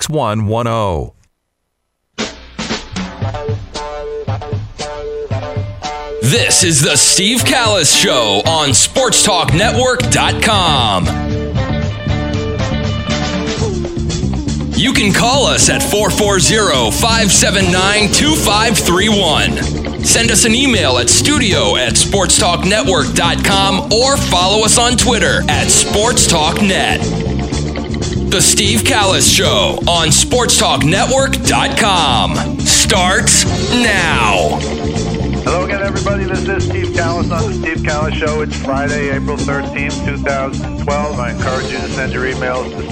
888-866-6110. This is the Steve Callis Show on SportsTalkNetwork.com. You can call us at 440-579-2531. Send us an email at studio@sportstalknetwork.com or follow us on Twitter @SportsTalkNet. The Steve Callis Show on SportsTalkNetwork.com starts now. Hello again, everybody. This is Steve Callis on the Steve Callis Show. It's Friday, April 13th, 2012. I encourage you to send your emails to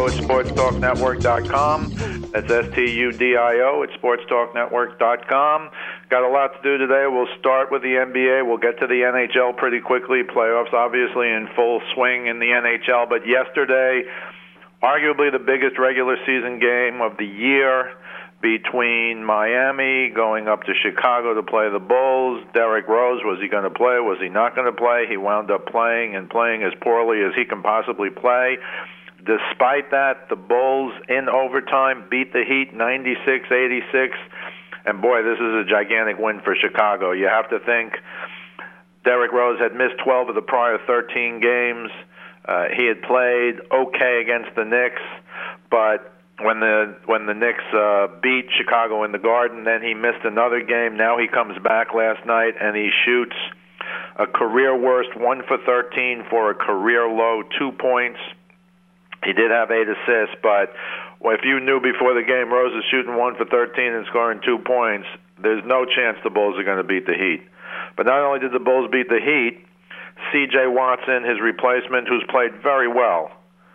studio@sportstalknetwork.com. That's STUDIO at sportstalknetwork.com. Got a lot to do today. We'll start with the NBA. We'll get to the NHL pretty quickly. Playoffs obviously in full swing in the NHL. But yesterday, arguably the biggest regular season game of the year, between Miami going up to Chicago to play the Bulls. Derrick Rose, was he going to play? Was he not going to play? He wound up playing and playing as poorly as he can possibly play. Despite that, the Bulls in overtime beat the Heat 96-86. And boy, this is a gigantic win for Chicago. You have to think Derrick Rose had missed 12 of the prior 13 games. He had played okay against the Knicks, but when the Knicks beat Chicago in the Garden, then he missed another game. Now he comes back last night and he shoots a career worst 1 for 13 for a career low 2 points. He did have 8 assists, but if you knew before the game Rose is shooting 1 for 13 and scoring 2 points, there's no chance the Bulls are going to beat the Heat. But not only did the Bulls beat the Heat, C.J. Watson, his replacement, who's played very well,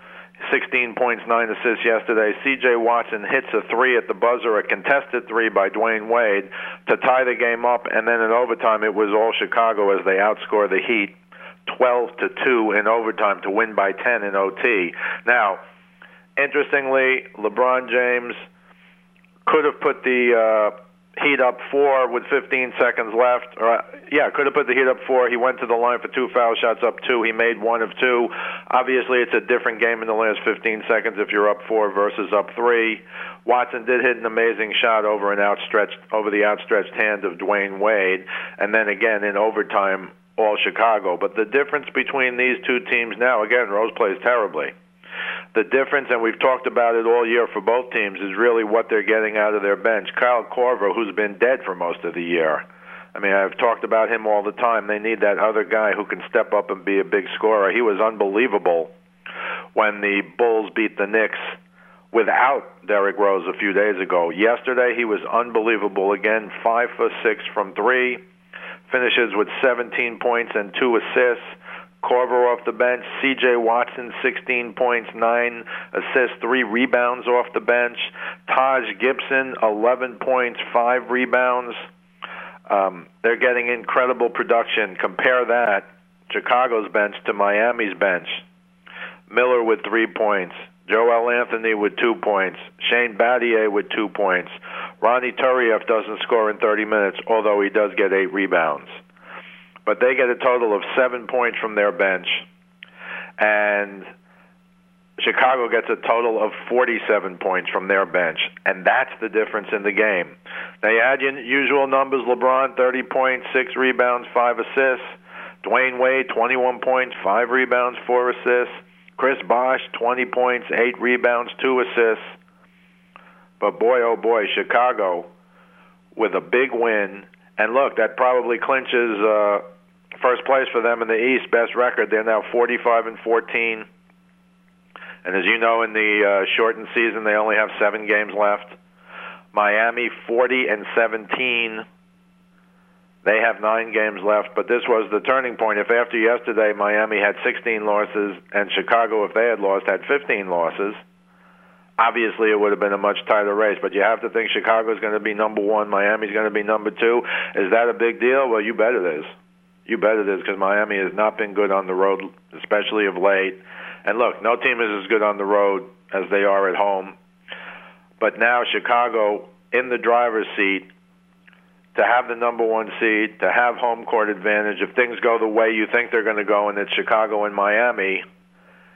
16 points, 9 assists yesterday. C.J. Watson hits a three at the buzzer, a contested three by Dwayne Wade to tie the game up, and then in overtime it was all Chicago as they outscore the Heat 12-2 in overtime to win by 10 in OT. Now, interestingly, LeBron James could have put the Heat up 4 with 15 seconds left. Could have put the Heat up 4. He went to the line for 2 foul shots, up 2. He made 1 of 2. Obviously, it's a different game in the last 15 seconds if you're up 4 versus up 3. Watson did hit an amazing shot over the outstretched hand of Dwayne Wade, and then again in overtime, all Chicago. But the difference between these two teams now, again, Rose plays terribly. The difference, and we've talked about it all year for both teams, is really what they're getting out of their bench. Kyle Korver, who's been dead for most of the year. I mean, I've talked about him all the time. They need that other guy who can step up and be a big scorer. He was unbelievable when the Bulls beat the Knicks without Derrick Rose a few days ago. Yesterday, he was unbelievable again, 5 for 6 from 3. Finishes with 17 points and 2 assists. Korver off the bench. C.J. Watson, 16 points, 9 assists, 3 rebounds off the bench. Taj Gibson, 11 points, 5 rebounds. They're getting incredible production. Compare that, Chicago's bench, to Miami's bench. Miller with 3 points. Joel Anthony with 2 points. Shane Battier with 2 points. Ronnie Turieff doesn't score in 30 minutes, although he does get 8 rebounds. But they get a total of 7 points from their bench. And Chicago gets a total of 47 points from their bench. And that's the difference in the game. Now you add your usual numbers. LeBron, 30 points, 6 rebounds, 5 assists. Dwayne Wade, 21 points, 5 rebounds, 4 assists. Chris Bosh, 20 points, 8 rebounds, 2 assists. But boy, oh boy, Chicago with a big win. And look, that probably clinches first place for them in the East, best record. They're now 45-14. And as you know, in the shortened season, they only have 7 games left. Miami, 40-17. They have 9 games left, but this was the turning point. If after yesterday Miami had 16 losses and Chicago, if they had lost, had 15 losses, obviously it would have been a much tighter race. But you have to think Chicago's going to be number 1, Miami's going to be number 2. Is that a big deal? Well, you bet it is. You bet it is, because Miami has not been good on the road, especially of late. And look, no team is as good on the road as they are at home. But now Chicago in the driver's seat, to have the number 1 seed, to have home court advantage, if things go the way you think they're going to go, and it's Chicago and Miami,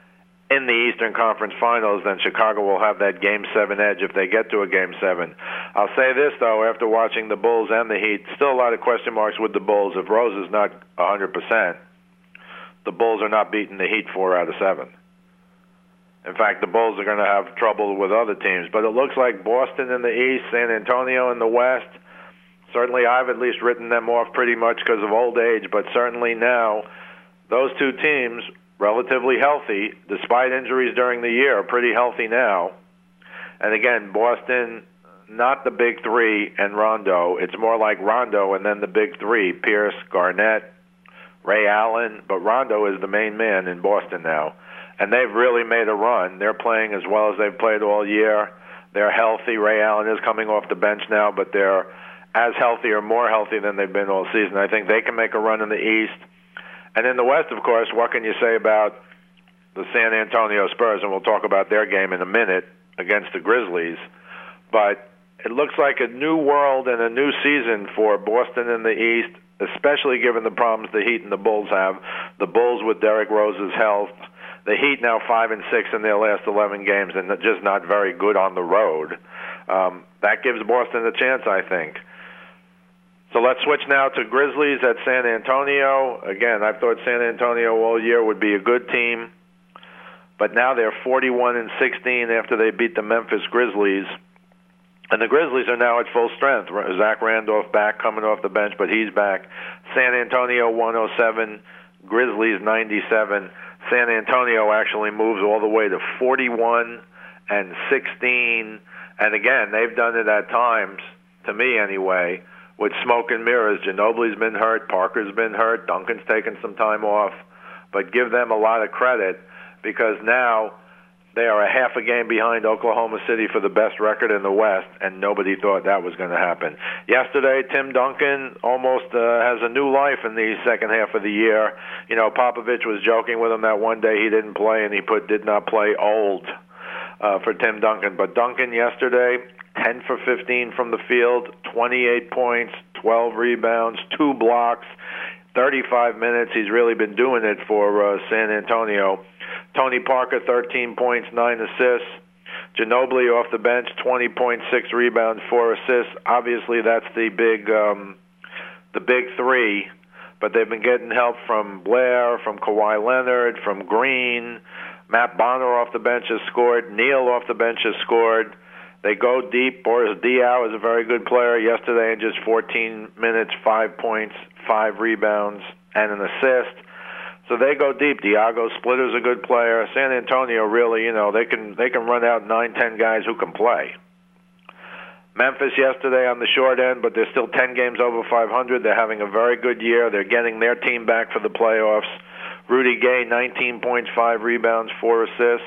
in the Eastern Conference Finals, then Chicago will have that Game 7 edge if they get to a Game 7. I'll say this, though, after watching the Bulls and the Heat, still a lot of question marks with the Bulls. If Rose is not 100%, the Bulls are not beating the Heat 4 out of 7. In fact, the Bulls are going to have trouble with other teams. But it looks like Boston in the East, San Antonio in the West. Certainly I've at least written them off pretty much because of old age, but certainly now those two teams, relatively healthy, despite injuries during the year, are pretty healthy now. And again, Boston, not the big three and Rondo. It's more like Rondo and then the big three, Pierce, Garnett, Ray Allen. But Rondo is the main man in Boston now. And they've really made a run. They're playing as well as they've played all year. They're healthy. Ray Allen is coming off the bench now, but they're as healthy or more healthy than they've been all season. I think they can make a run in the East. And in the West, of course, what can you say about the San Antonio Spurs? And we'll talk about their game in a minute against the Grizzlies. But it looks like a new world and a new season for Boston in the East, especially given the problems the Heat and the Bulls have. The Bulls with Derrick Rose's health. The Heat now 5-6 in their last 11 games and just not very good on the road. That gives Boston a chance, I think. So let's switch now to Grizzlies at San Antonio. Again, I've thought San Antonio all year would be a good team, but now they're 41-16 after they beat the Memphis Grizzlies. And the Grizzlies are now at full strength. Zach Randolph back, coming off the bench, but he's back. San Antonio 107, Grizzlies 97. San Antonio actually moves all the way to 41-16. And again, they've done it at times, to me anyway, with smoke and mirrors. Ginobili's been hurt, Parker's been hurt, Duncan's taken some time off. But give them a lot of credit because now they are a half a game behind Oklahoma City for the best record in the West, and nobody thought that was going to happen. Yesterday, Tim Duncan almost has a new life in the second half of the year. You know, Popovich was joking with him that one day he didn't play, and he put did not play old for Tim Duncan. But Duncan yesterday, 10 for 15 from the field, 28 points, 12 rebounds, 2 blocks, 35 minutes. He's really been doing it for San Antonio. Tony Parker, 13 points, 9 assists. Ginobili off the bench, 20.6 rebounds, 4 assists. Obviously, that's the big three, but they've been getting help from Blair, from Kawhi Leonard, from Green. Matt Bonner off the bench has scored. Neal off the bench has scored. They go deep. Boris Diaw is a very good player. Yesterday in just 14 minutes, 5 points, 5 rebounds, and an assist. So they go deep. Diago Splitter's a good player. San Antonio really, you know, they can run out 9-10 guys who can play. Memphis yesterday on the short end, but they're still 10 games over 500. They're having a very good year. They're getting their team back for the playoffs. Rudy Gay, 19 points, 5 rebounds, 4 assists.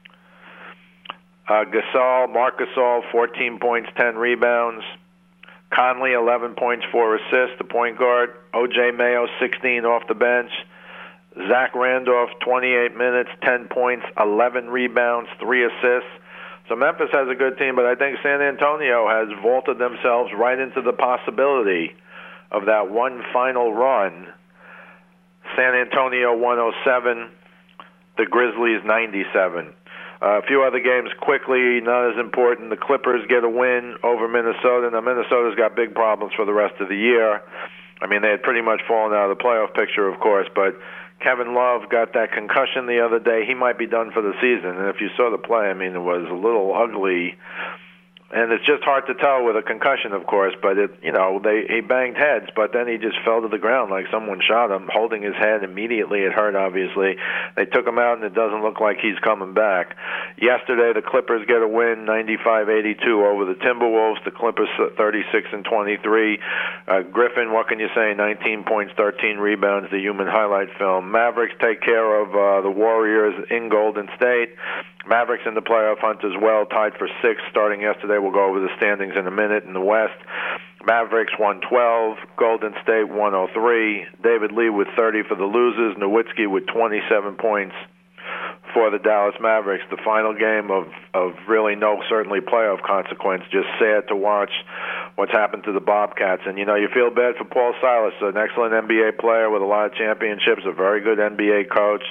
Marc Gasol, 14 points, 10 rebounds. Conley, 11 points, 4 assists, the point guard. O.J. Mayo, 16 off the bench. Zach Randolph, 28 minutes, 10 points, 11 rebounds, 3 assists. So Memphis has a good team, but I think San Antonio has vaulted themselves right into the possibility of that one final run. San Antonio 107, the Grizzlies 97. A few other games quickly, not as important. The Clippers get a win over Minnesota. Now, Minnesota's got big problems for the rest of the year. I mean, they had pretty much fallen out of the playoff picture, of course, but Kevin Love got that concussion the other day. He might be done for the season. And if you saw the play, I mean, it was a little ugly. And it's just hard to tell with a concussion, of course, but he banged heads, but then he just fell to the ground like someone shot him, holding his head. Immediately it hurt, obviously. They took him out, and it doesn't look like he's coming back. Yesterday, the Clippers get a win, 95-82 over the Timberwolves. The Clippers 36-23. Griffin, what can you say? 19 points, 13 rebounds, the human highlight film. Mavericks take care of the Warriors in Golden State. Mavericks in the playoff hunt as well, tied for 6th starting yesterday. We'll go over the standings in a minute in the West. Mavericks 112, Golden State 103. David Lee with 30 for the losers. Nowitzki with 27 points for the Dallas Mavericks. The final game of really no certainly playoff consequence. Just sad to watch what's happened to the Bobcats. And, you feel bad for Paul Silas, an excellent NBA player with a lot of championships, a very good NBA coach.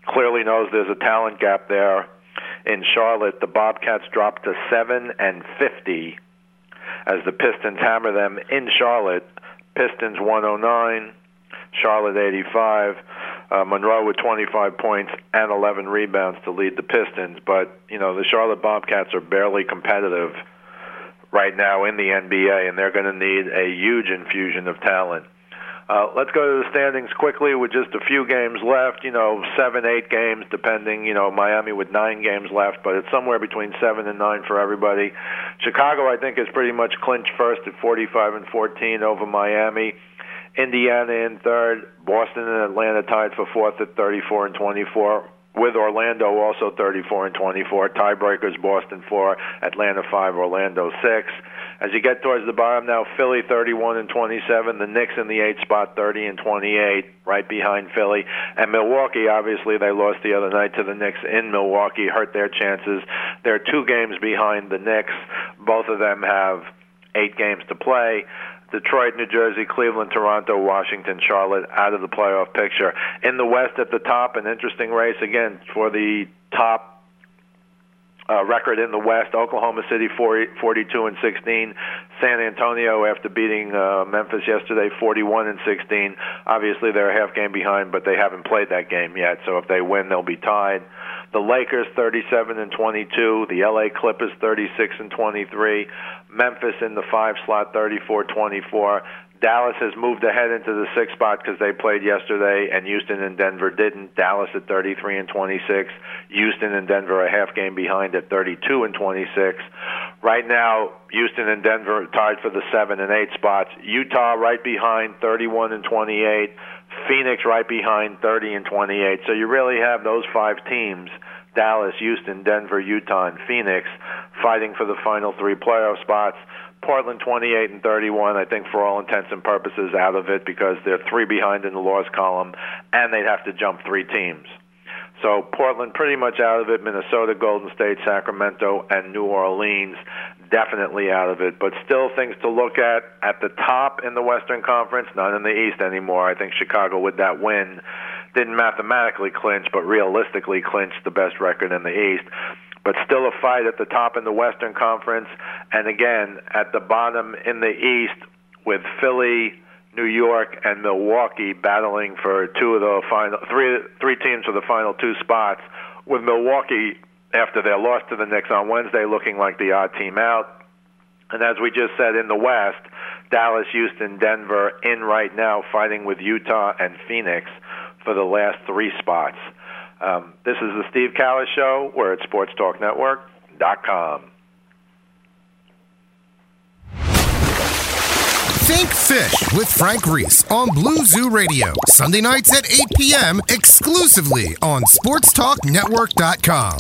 clearly knows there's a talent gap there in Charlotte. The Bobcats dropped to 7-50 as the Pistons hammer them in Charlotte. Pistons 109, Charlotte 85. Monroe with 25 points and 11 rebounds to lead the Pistons. But, the Charlotte Bobcats are barely competitive right now in the NBA, and they're going to need a huge infusion of talent. Let's go to the standings quickly with just a few games left, 7, 8 games, depending, Miami with 9 games left, but it's somewhere between 7 and 9 for everybody. Chicago, I think, is pretty much clinched first at 45-14 over Miami. Indiana in third, Boston and Atlanta tied for fourth at 34-24, with Orlando also 34-24. Tiebreakers: Boston 4, Atlanta 5, Orlando 6. As you get towards the bottom now, Philly 31-27, the Knicks in the 8th spot 30-28, right behind Philly. And Milwaukee, obviously, they lost the other night to the Knicks in Milwaukee, hurt their chances. They're 2 games behind the Knicks. Both of them have 8 games to play. Detroit, New Jersey, Cleveland, Toronto, Washington, Charlotte out of the playoff picture. In the West at the top, an interesting race again for the top record in the West. Oklahoma City 42-16. San Antonio, after beating Memphis yesterday, 41-16. Obviously, they're a half game behind, but they haven't played that game yet. So if they win, they'll be tied. The Lakers 37-22. The LA Clippers 36-23. Memphis in the 5 slot 34-24. Dallas has moved ahead into the 6th spot because they played yesterday, and Houston and Denver didn't. Dallas at 33-26. Houston and Denver a half game behind at 32-26. Right now, Houston and Denver tied for the 7 and 8 spots. Utah right behind, 31-28. Phoenix right behind, 30-28. So you really have those 5 teams, Dallas, Houston, Denver, Utah, and Phoenix, fighting for the final 3 playoff spots. Portland 28-31, I think for all intents and purposes out of it because they're 3 behind in the loss column, and they'd have to jump 3 teams. So Portland pretty much out of it. Minnesota, Golden State, Sacramento, and New Orleans definitely out of it. But still things to look at the top in the Western Conference, not in the East anymore. I think Chicago with that win didn't mathematically clinch, but realistically clinched the best record in the East. But still a fight at the top in the Western Conference. And again, at the bottom in the East with Philly, New York, and Milwaukee battling for 2 of the final 3 teams for the final 2 spots, with Milwaukee, after their loss to the Knicks on Wednesday, looking like the odd team out. And as we just said, in the West, Dallas, Houston, Denver in right now fighting with Utah and Phoenix for the last 3 spots. This is the Steve Callis Show. We're at SportsTalkNetwork.com. Think Fish with Frank Reese on Blue Zoo Radio. Sunday nights at 8 p.m. exclusively on SportsTalkNetwork.com.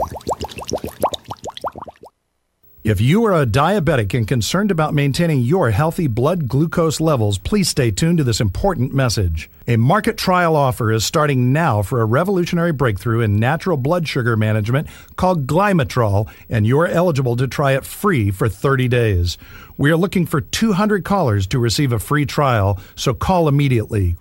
If you are a diabetic and concerned about maintaining your healthy blood glucose levels, please stay tuned to this important message. A market trial offer is starting now for a revolutionary breakthrough in natural blood sugar management called Glymetrol, and you're eligible to try it free for 30 days. We are looking for 200 callers to receive a free trial, so call immediately.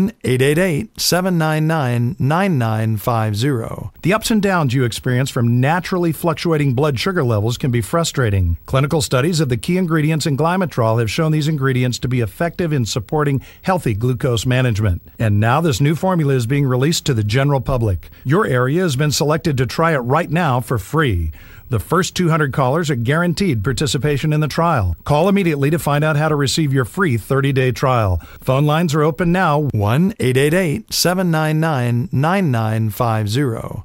1-888-799-9950. The ups and downs you experience from naturally fluctuating blood sugar levels can be frustrating. Clinical studies of the key ingredients in Glymetrol have shown these ingredients to be effective in supporting healthy glucose management. And now this new formula is being released to the general public. Your area has been selected to try it right now for free. The first 200 callers are guaranteed participation in the trial. Call immediately to find out how to receive your free 30-day trial. Phone lines are open now. 1-888-799-9950.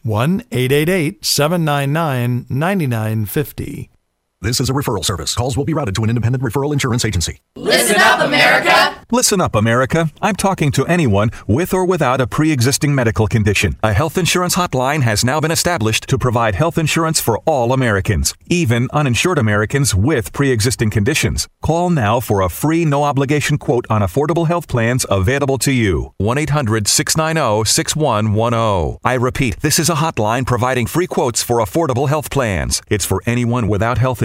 1-888-799-9950. This is a referral service. Calls will be routed to an independent referral insurance agency. Listen up, America! Listen up, America. I'm talking to anyone with or without a pre-existing medical condition. A health insurance hotline has now been established to provide health insurance for all Americans, even uninsured Americans with pre-existing conditions. Call now for a free, no-obligation quote on affordable health plans available to you. 1-800-690-6110. I repeat, this is a hotline providing free quotes for affordable health plans. It's for anyone without health insurance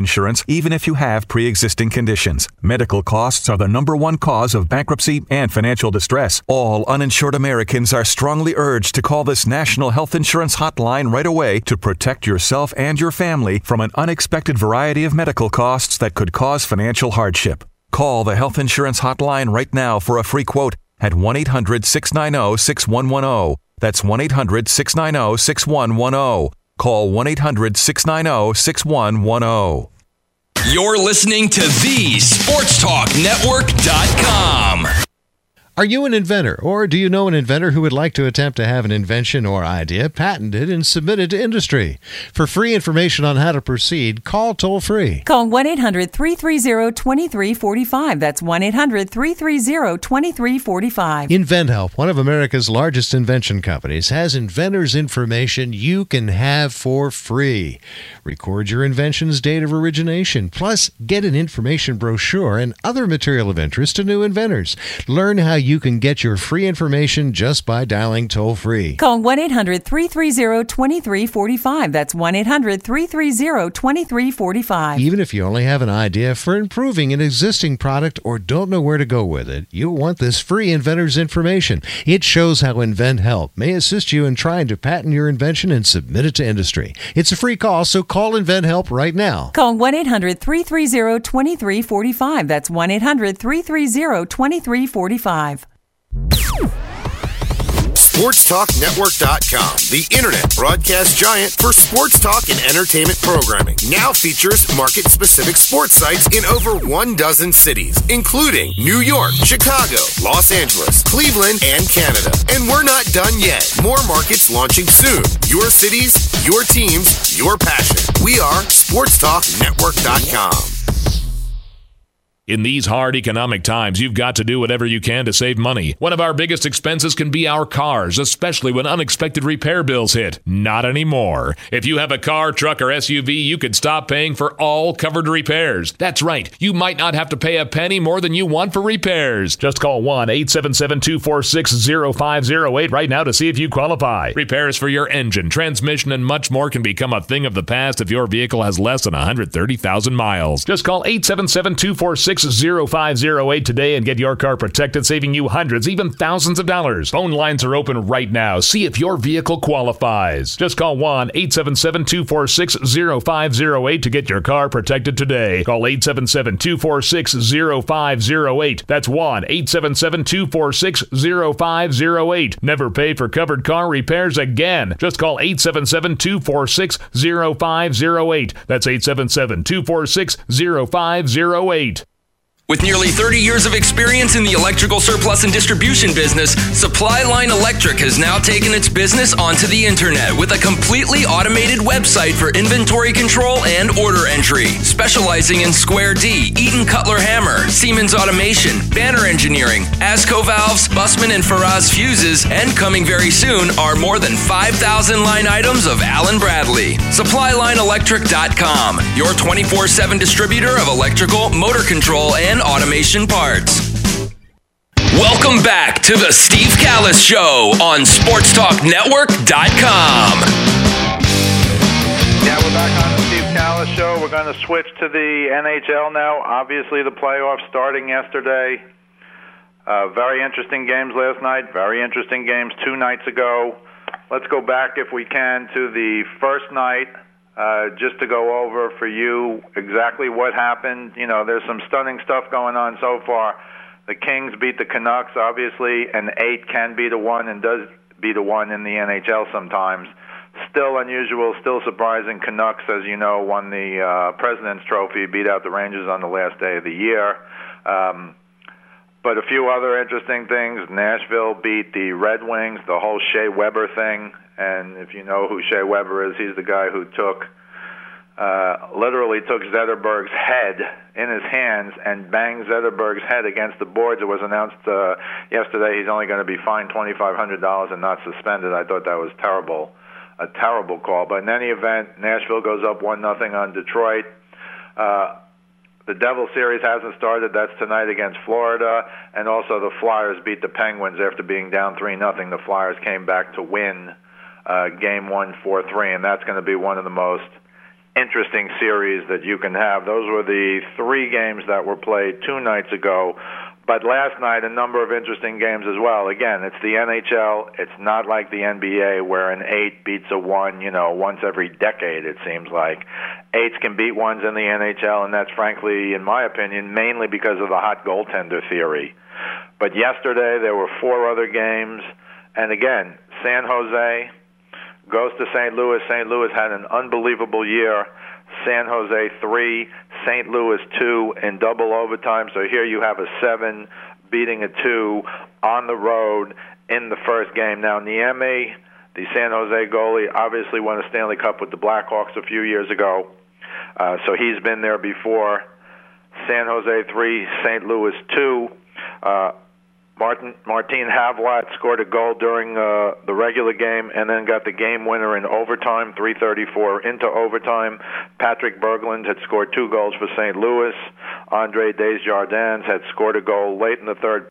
insurance even if you have pre-existing conditions. Medical costs are the number one cause of bankruptcy and financial distress. All uninsured Americans are strongly urged to call this National Health Insurance Hotline right away to protect yourself and your family from an unexpected variety of medical costs that could cause financial hardship. Call the Health Insurance Hotline right now for a free quote at 1-800-690-6110. That's 1-800-690-6110. Call 1-800-690-6110. You're listening to the SportsTalkNetwork.com. Are you an inventor, or do you know an inventor who would like to attempt to have an invention or idea patented and submitted to industry? For free information on how to proceed, call toll-free. Call 1-800-330-2345. That's 1-800-330-2345. InventHelp, one of America's largest invention companies, has inventors' information you can have for free. Record your invention's date of origination, plus get an information brochure and other material of interest to new inventors. Learn how you can get your free information just by dialing toll-free. Call 1-800-330-2345. That's 1-800-330-2345. Even if you only have an idea for improving an existing product or don't know where to go with it, you'll want this free inventor's information. It shows how InventHelp may assist you in trying to patent your invention and submit it to industry. It's a free call, so call InventHelp right now. Call 1-800-330-2345. That's 1-800-330-2345. SportsTalkNetwork.com, the internet broadcast giant for sports talk and entertainment programming, now features market-specific sports sites in over 12 cities, including New York, Chicago, Los Angeles, Cleveland, and Canada. And we're not done yet. More markets launching soon. Your cities, your teams, your passion. We are SportsTalkNetwork.com. In these hard economic times, you've got to do whatever you can to save money. One of our biggest expenses can be our cars, especially when unexpected repair bills hit. Not anymore. If you have a car, truck, or SUV, you could stop paying for all covered repairs. That's right. You might not have to pay a penny more than you want for repairs. Just call 1-877-246-0508 right now to see if you qualify. Repairs for your engine, transmission, and much more can become a thing of the past if your vehicle has less than 130,000 miles. Just call 877-246-0508 today and get your car protected, saving you hundreds, even thousands of dollars. Phone lines are open right now. See if your vehicle qualifies. Just call 1-877-246-0508 to get your car protected today. Call 877-246-0508. That's 1-877-246-0508. Never pay for covered car repairs again. Just call 877-246-0508. That's 877-246-0508. With nearly 30 years of experience in the electrical surplus and distribution business, Supply Line Electric has now taken its business onto the internet with a completely automated website for inventory control and order entry. Specializing in Square D, Eaton Cutler Hammer, Siemens Automation, Banner Engineering, ASCO Valves, Bussmann and Faraz Fuses, and coming very soon are more than 5,000 line items of Allen Bradley. SupplyLineElectric.com, your 24/7 distributor of electrical, motor control, and automation parts. Welcome back to the Steve Callis Show on SportsTalkNetwork.com. Yeah, we're back on the Steve Callis Show. We're going to switch to the NHL now. Obviously, the playoffs starting yesterday. Very interesting games last night. Very interesting games 2 nights ago. Let's go back, if we can, to the first night. Just to go over for you exactly what happened. You know, there's some stunning stuff going on so far. The Kings beat the Canucks, obviously, and 8 can beat a 1 and does beat a 1 in the NHL sometimes. Still unusual, still surprising. Canucks, as you know, won the President's Trophy, beat out the Rangers on the last day of the year. But a few other interesting things. Nashville beat the Red Wings, the whole Shea Weber thing. And if you know who Shea Weber is, he's the guy who literally took Zetterberg's head in his hands and banged Zetterberg's head against the boards. It was announced yesterday he's only going to be fined $2,500 and not suspended. I thought that was terrible, a terrible call. But in any event, Nashville goes up 1-0 on Detroit. The Devil series hasn't started. That's tonight against Florida. And also the Flyers beat the Penguins after being down 3-0. The Flyers came back to win Game 1 4-3, and that's going to be one of the most interesting series that you can have. Those were the 3 games that were played 2 nights ago. But last night, a number of interesting games as well. Again, it's the NHL. It's not like the NBA where an 8 beats a 1, once every decade, it seems like. 8s can beat 1s in the NHL, and that's frankly, in my opinion, mainly because of the hot goaltender theory. But yesterday, there were 4 other games. And again, San Jose goes to St. Louis. St. Louis had an unbelievable year. San Jose 3, St. Louis 2 in double overtime. So here you have a 7 beating a 2 on the road in the first game. Now, Niemi, the San Jose goalie, obviously won a Stanley Cup with the Blackhawks a few years ago. So he's been there before. San Jose 3, St. Louis 2. Martin Havlat scored a goal during the regular game and then got the game winner in overtime, 3:34 into overtime. Patrick Berglund had scored 2 goals for St. Louis. Andre Desjardins had scored a goal late in the third,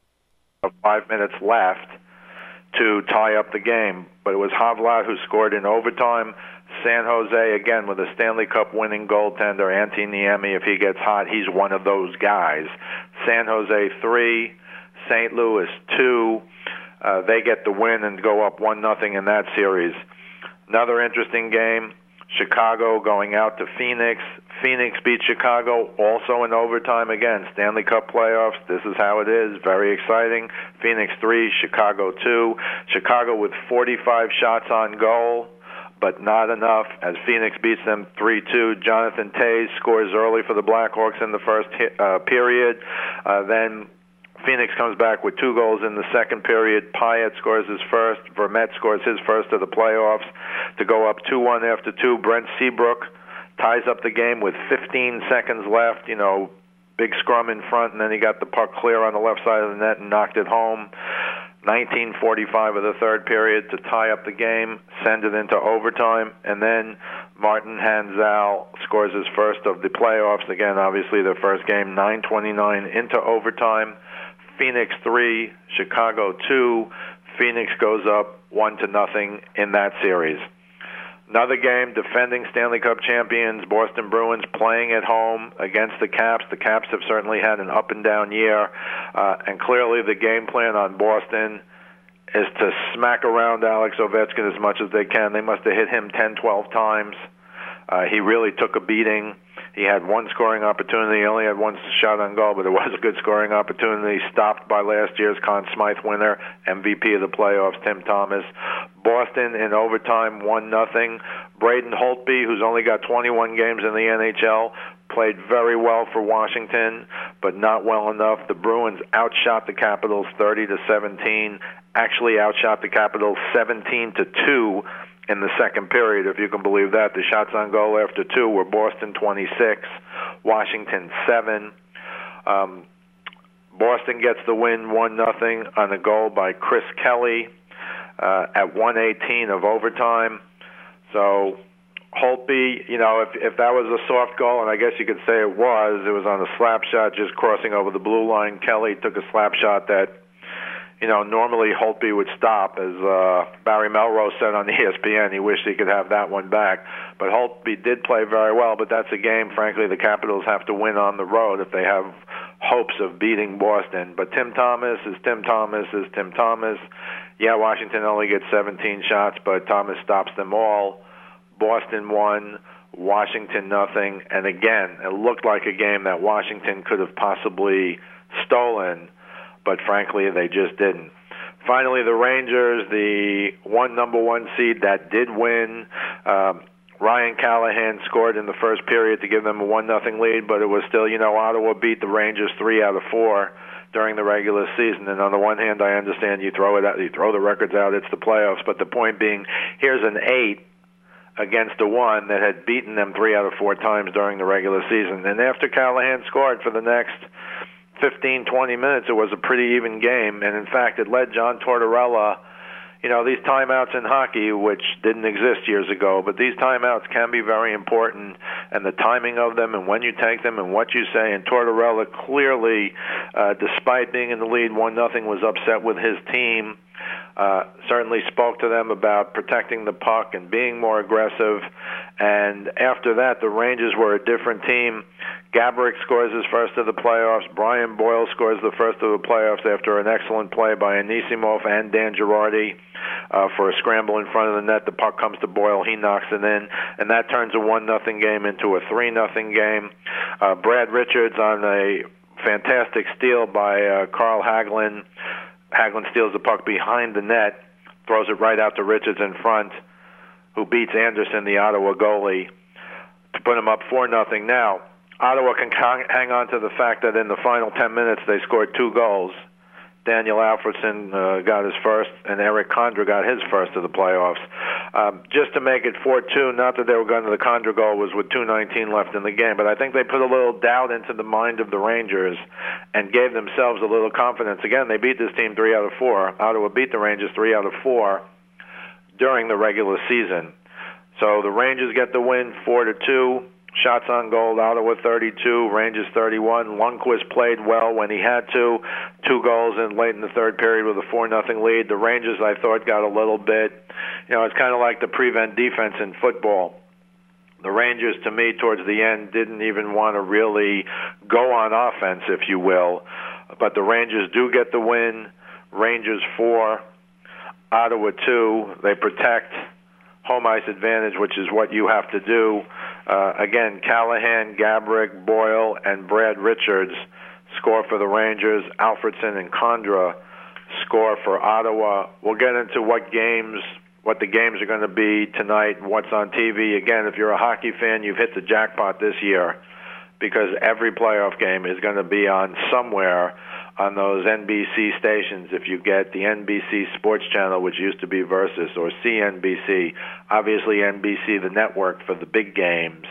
5 minutes left to tie up the game. But it was Havlat who scored in overtime. San Jose, again, with a Stanley Cup winning goaltender, Antti Niemi, if he gets hot, he's one of those guys. San Jose 3, St. Louis 2. They get the win and go up 1-0 in that series. Another interesting game, Chicago going out to Phoenix. Phoenix beat Chicago also in overtime. Again, Stanley Cup playoffs. This is how it is. Very exciting. Phoenix 3, Chicago 2. Chicago with 45 shots on goal, but not enough as Phoenix beats them 3-2. Jonathan Toews scores early for the Blackhawks in the first period. Then Phoenix comes back with 2 goals in the second period. Pyatt scores his first. Vermette scores his first of the playoffs to go up 2-1 after 2. Brent Seabrook ties up the game with 15 seconds left. Big scrum in front, and then he got the puck clear on the left side of the net and knocked it home. 19:45 of the third period to tie up the game, send it into overtime, and then Martin Hanzal scores his first of the playoffs. Again, obviously their first game, 9:29 into overtime. Phoenix 3, Chicago 2. Phoenix goes up 1-0 in that series. Another game, defending Stanley Cup champions, Boston Bruins playing at home against the Caps. The Caps have certainly had an up-and-down year, and clearly the game plan on Boston is to smack around Alex Ovechkin as much as they can. They must have hit him 10, 12 times. He really took a beating. He had 1 scoring opportunity. He only had 1 shot on goal, but it was a good scoring opportunity, stopped by last year's Conn Smythe winner, MVP of the playoffs, Tim Thomas. Boston in overtime, 1-0. Braden Holtby, who's only got 21 games in the NHL, played very well for Washington, but not well enough. The Bruins outshot the Capitals 30-17, actually outshot the Capitals 17-2 in the second period, if you can believe that. The shots on goal after 2 were Boston 26, Washington 7. Boston gets the win 1-0 on a goal by Chris Kelly at 1:18 of overtime. So Holtby, if that was a soft goal, and I guess you could say it was on a slap shot just crossing over the blue line. Kelly took a slap shot that normally Holtby would stop, as Barry Melrose said on ESPN. He wished he could have that one back. But Holtby did play very well, but that's a game, frankly, the Capitals have to win on the road if they have hopes of beating Boston. But Tim Thomas is Tim Thomas is Tim Thomas. Yeah, Washington only gets 17 shots, but Thomas stops them all. Boston won, Washington nothing. And again, it looked like a game that Washington could have possibly stolen, but frankly, they just didn't. Finally, the Rangers, the number one seed that did win. Ryan Callahan scored in the first period to give them a 1-0 lead, but it was still, Ottawa beat the Rangers 3 out of 4 during the regular season. And on the one hand, I understand you throw it out, you throw the records out, it's the playoffs. But the point being, here's an 8 against a 1 that had beaten them 3 out of 4 times during the regular season. And after Callahan scored for the next 15, 20 minutes, it was a pretty even game. And in fact, it led John Tortorella, these timeouts in hockey, which didn't exist years ago, but these timeouts can be very important, and the timing of them and when you take them and what you say. And Tortorella clearly, despite being in the lead 1-0, was upset with his team certainly spoke to them about protecting the puck and being more aggressive. And after that, the Rangers were a different team. Gaborik scores his first of the playoffs. Brian Boyle scores the first of the playoffs after an excellent play by Anisimov and Dan Girardi for a scramble in front of the net. The puck comes to Boyle. He knocks it in, and that turns a 1-0 game into a 3-0 game. Brad Richards on a fantastic steal by Carl Hagelin. Hagelin steals the puck behind the net, throws it right out to Richards in front, who beats Anderson, the Ottawa goalie, to put him up 4-0. Now, Ottawa can hang on to the fact that in the final 10 minutes they scored 2 goals. Daniel Alfredsson got his first, and Eric Condra got his first of the playoffs. Just to make it 4-2, not that they were going to the Condra goal was with 2:19 left in the game, but I think they put a little doubt into the mind of the Rangers and gave themselves a little confidence. Again, they beat this team 3 out of 4. Ottawa beat the Rangers 3 out of 4 during the regular season. So the Rangers get the win 4-2. Shots on goal, Ottawa 32, Rangers 31. Lundqvist played well when he had to. 2 goals in late in the third period with a 4-0 lead. The Rangers, I thought, got a little bit, it's kind of like the prevent defense in football. The Rangers, to me, towards the end, didn't even want to really go on offense, if you will. But the Rangers do get the win. Rangers 4, Ottawa 2. They protect home ice advantage, which is what you have to do. Again, Callahan, Gaborik, Boyle, and Brad Richards score for the Rangers. Alfredsson and Condra score for Ottawa. We'll get into what the games are going to be tonight, what's on TV. Again, if you're a hockey fan, you've hit the jackpot this year because every playoff game is going to be on somewhere on those NBC stations. If you get the NBC Sports Channel, which used to be Versus, or CNBC, obviously NBC, the network for the big games,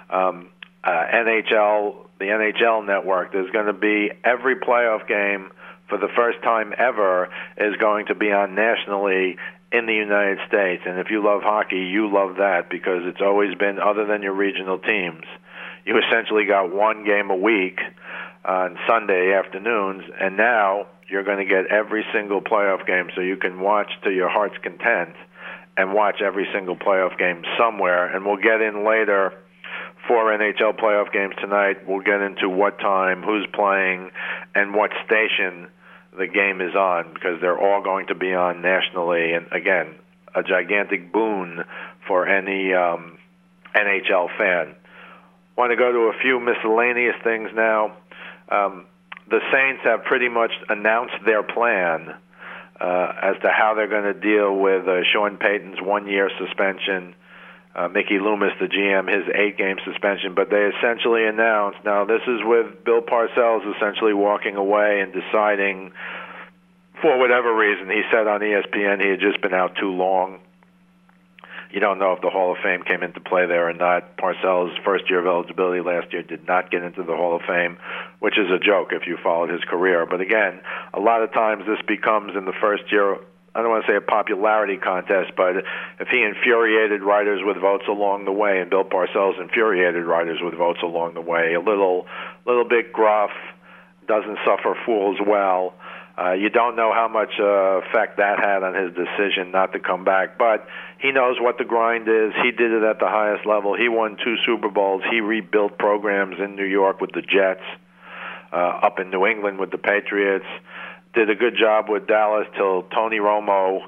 NHL, the NHL network, there's going to be every playoff game for the first time ever is going to be on nationally in the United States. And if you love hockey, you love that because it's always been, other than your regional teams, you essentially got one game a week on Sunday afternoons, and now you're going to get every single playoff game so you can watch to your heart's content and watch every single playoff game somewhere. And we'll get in later 4 NHL playoff games tonight. We'll get into what time, who's playing, and what station the game is on because they're all going to be on nationally. And again, a gigantic boon for any NHL fan. Want to go to a few miscellaneous things now. The Saints have pretty much announced their plan as to how they're going to deal with Sean Payton's 1-year suspension, Mickey Loomis, the GM, his 8-game suspension. But they essentially announced, now this is with Bill Parcells essentially walking away and deciding, for whatever reason, he said on ESPN he had just been out too long. You don't know if the Hall of Fame came into play there or not. Parcells' first year of eligibility last year did not get into the Hall of Fame, which is a joke if you followed his career. But again, a lot of times this becomes in the first year, I don't want to say a popularity contest, but if he infuriated writers with votes along the way, and Bill Parcells infuriated writers with votes along the way, a little bit gruff, doesn't suffer fools well. You don't know how much effect that had on his decision not to come back, but he knows what the grind is. He did it at the highest level. He won 2 Super Bowls. He rebuilt programs in New York with the Jets, up in New England with the Patriots. Did a good job with Dallas till Tony Romo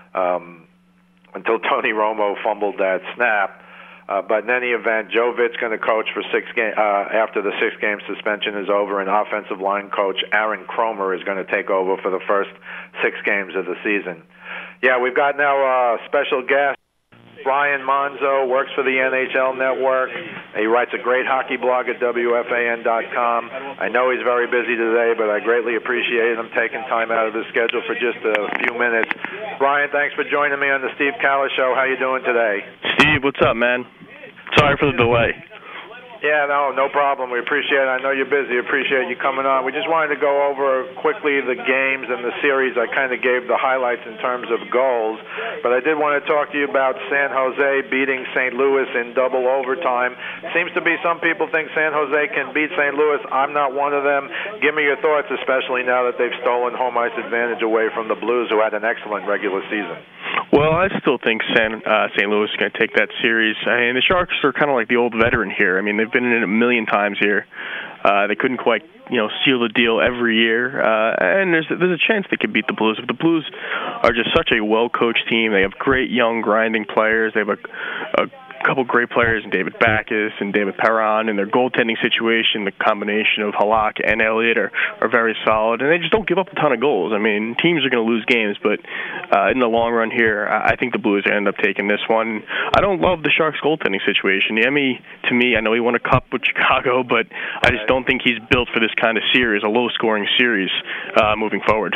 fumbled that snap. But in any event, Joe Vitt's going to coach for 6 games after the 6-game suspension is over, and offensive line coach Aaron Cromer is going to take over for the first 6 games of the season. Yeah, we've got now a special guest. Brian Monzo works for the NHL Network. He writes a great hockey blog at WFAN.com. I know he's very busy today, but I greatly appreciate him taking time out of his schedule for just a few minutes. Brian, thanks for joining me on the Steve Callis Show. How you doing today? Steve, what's up, man? Sorry for the delay. Yeah, no problem. We appreciate it. I know you're busy. Appreciate you coming on. We just wanted to go over quickly the games and the series. I kind of gave the highlights in terms of goals, but I did want to talk to you about San Jose beating St. Louis in double overtime. Seems to be some people think San Jose can beat St. Louis. I'm not one of them. Give me your thoughts, especially now that they've stolen home ice advantage away from the Blues, who had an excellent regular season. Well, I still think St. Louis is going to take that series. I mean, the Sharks are kind of like the old veteran here. I mean, they've been in it a million times here. They couldn't quite, seal the deal every year. And there's a chance they could beat the Blues. If the Blues are just such a well-coached team, they have great young grinding players. They have a couple great players in David Backes and David Perron, and their goaltending situation, the combination of Halak and Elliott are very solid, and they just don't give up a ton of goals. I mean, teams are going to lose games, but in the long run here, I think the Blues end up taking this one. I don't love the Sharks' goaltending situation. Yemi, to me, I know he won a cup with Chicago, but I just don't think he's built for this kind of series, a low-scoring series, moving forward.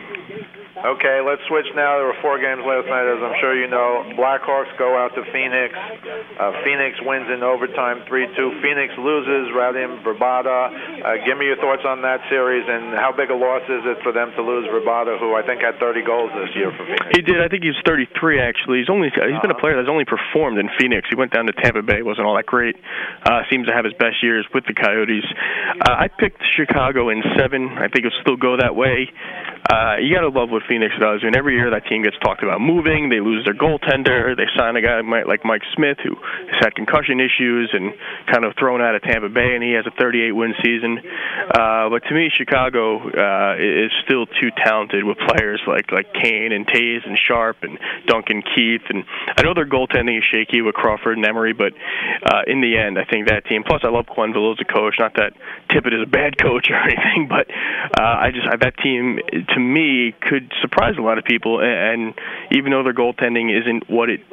Okay, let's switch now. There were 4 games last night, as I'm sure you know. Blackhawks go out to Phoenix. Phoenix wins in overtime 3-2. Phoenix loses Radim Vrbata. Give me your thoughts on that series, and how big a loss is it for them to lose Vrbata, who I think had 30 goals this year for Phoenix? He did. I think he's 33, actually. He's been a player that's only performed in Phoenix. He went down to Tampa Bay. Wasn't all that great. Seems to have his best years with the Coyotes. I picked Chicago in 7. I think it'll still go that way. You got to love what Phoenix does. I mean, every year that team gets talked about moving. They lose their goaltender. They sign a guy like Mike Smith, who has had concussion issues and kind of thrown out of Tampa Bay, and he has a 38-win season. But to me, Chicago is still too talented with players like Kane and Taves and Sharp and Duncan Keith. And I know their goaltending is shaky with Crawford and Emery, but in the end, I think that team. Plus, I love Quenneville as a coach. Not that Tippett is a bad coach or anything, but that team, to me, could surprise a lot of people, and even though their goaltending isn't what it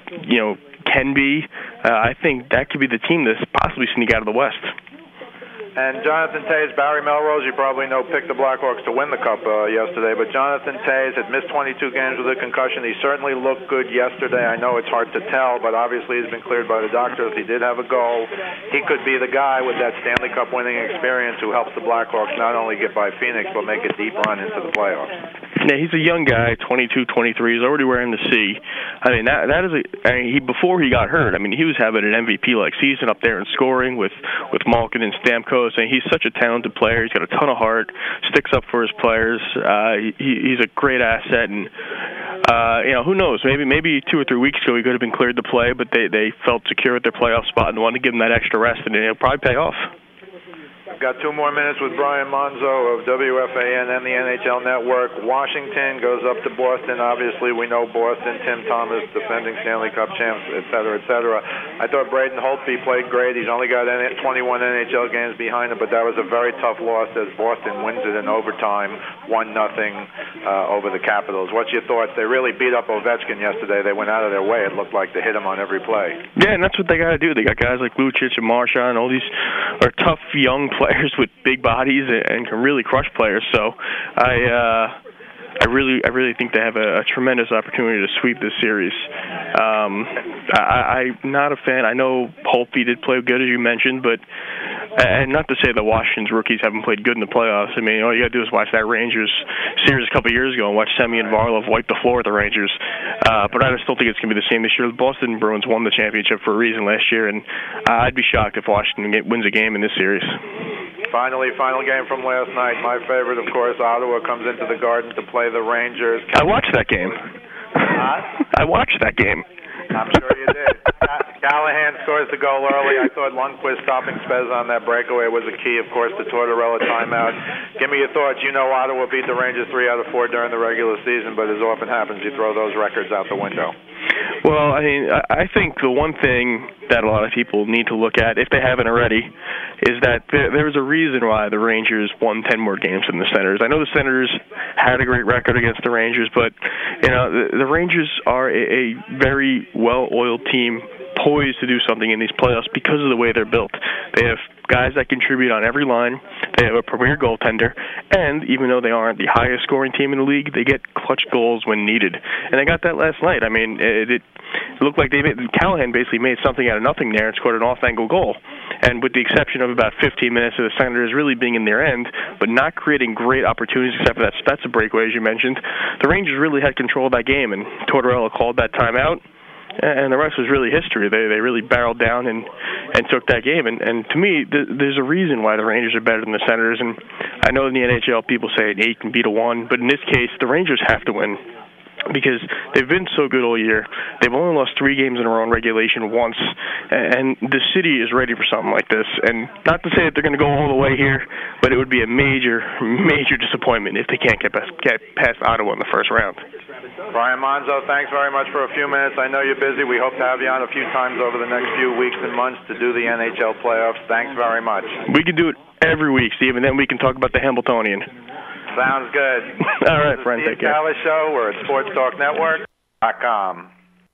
can be, I think that could be the team that's possibly sneak out of the West. And Jonathan Toews, Barry Melrose, you probably know, picked the Blackhawks to win the Cup yesterday. But Jonathan Toews had missed 22 games with a concussion. He certainly looked good yesterday. I know it's hard to tell, but obviously he's been cleared by the doctors. He did have a goal. He could be the guy with that Stanley Cup winning experience who helps the Blackhawks not only get by Phoenix, but make a deep run into the playoffs. Yeah, he's a young guy, 22, 23. He's already wearing the C. I mean, that is before he got hurt, I mean, he was having an MVP-like season up there and scoring with Malkin and Stamkos. And he's such a talented player. He's got a ton of heart, sticks up for his players. He's a great asset, and who knows? Maybe 2 or 3 weeks ago he could have been cleared to play, but they felt secure at their playoff spot and wanted to give him that extra rest, and it'll probably pay off. Got 2 more minutes with Brian Monzo of WFAN and the NHL Network. Washington goes up to Boston. Obviously, we know Boston, Tim Thomas, defending Stanley Cup champs, et cetera, et cetera. I thought Braden Holtby played great. He's only got 21 NHL games behind him, but that was a very tough loss as Boston wins it in overtime, 1-0 over the Capitals. What's your thoughts? They really beat up Ovechkin yesterday. They went out of their way. It looked like they hit him on every play. Yeah, and that's what they got to do. They got guys like Lucic and Marchand, and all these are tough young players with big bodies and can really crush players. So I really think they have a tremendous opportunity to sweep this series. I'm not a fan. I know Holtby did play good, as you mentioned, but and not to say that Washington's rookies haven't played good in the playoffs. I mean, all you got to do is watch that Rangers series a couple of years ago and watch Semyon Varlov wipe the floor with the Rangers. But I just don't think it's going to be the same this year. The Boston Bruins won the championship for a reason last year, and I'd be shocked if Washington wins a game in this series. Finally, final game from last night. My favorite, of course, Ottawa comes into the Garden to play the Rangers. I watched that game. I watched that game. I'm sure you did. Callahan scores the goal early. I thought Lundqvist stopping Spez on that breakaway was a key, of course, to Tortorella timeout. Give me your thoughts. You know Ottawa beat the Rangers 3 out of 4 during the regular season, but as often happens, you throw those records out the window. Well, I mean, I think the one thing that a lot of people need to look at, if they haven't already, is that there's a reason why the Rangers won 10 more games than the Senators. I know the Senators had a great record against the Rangers, but the Rangers are a very well-oiled team, poised to do something in these playoffs because of the way they're built. They have guys that contribute on every line. They have a premier goaltender, and even though they aren't the highest scoring team in the league, they get clutch goals when needed. And they got that last night. I mean, it looked like Callahan basically made something out of nothing there and scored an off-angle goal. and with the exception of about 15 minutes of the Senators really being in their end, but not creating great opportunities except for that Spezza breakaway, as you mentioned, the Rangers really had control of that game, and Tortorella called that timeout. And the rest was really history. They really barreled down and took that game. And to me, there's a reason why the Rangers are better than the Senators. And I know in the NHL people say an 8 can beat a 1, but in this case, the Rangers have to win because they've been so good all year. They've only lost 3 games in a row in regulation once, and the city is ready for something like this. And not to say that they're going to go all the way here, but it would be a major, major disappointment if they can't get past Ottawa in the first round. Brian Monzo, thanks very much for a few minutes. I know you're busy. We hope to have you on a few times over the next few weeks and months to do the NHL playoffs. Thanks very much. We can do it every week, Steve, and then we can talk about the Hamiltonian. Sounds good. All right, friend. Take care. Steve Callis Show. We're at SportsTalkNetwork.com.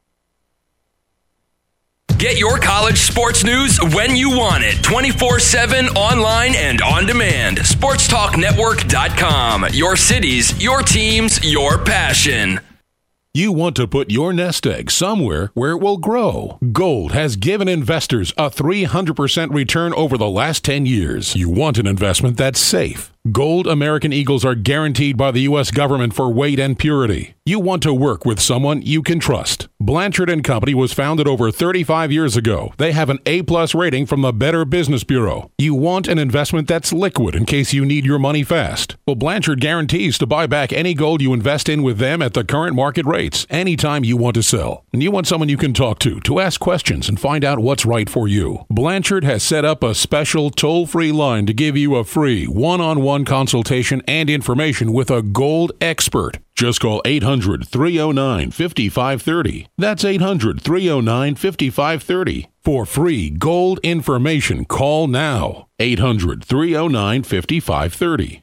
Get your college sports news when you want it. 24/7 online and on demand. SportsTalkNetwork.com. Your cities, your teams, your passion. You want to put your nest egg somewhere where it will grow. Gold has given investors a 300% return over the last 10 years. You want an investment that's safe. Gold American Eagles are guaranteed by the U.S. government for weight and purity. You want to work with someone you can trust. Blanchard & Company was founded over 35 years ago. They have an A-plus rating from the Better Business Bureau. You want an investment that's liquid in case you need your money fast. Well, Blanchard guarantees to buy back any gold you invest in with them at the current market rates anytime you want to sell. And you want someone you can talk to ask questions and find out what's right for you. Blanchard has set up a special toll-free line to give you a free one-on-one consultation and information with a gold expert. Just call 800-309-5530. That's 800-309-5530. For free gold information, call now. 800-309-5530.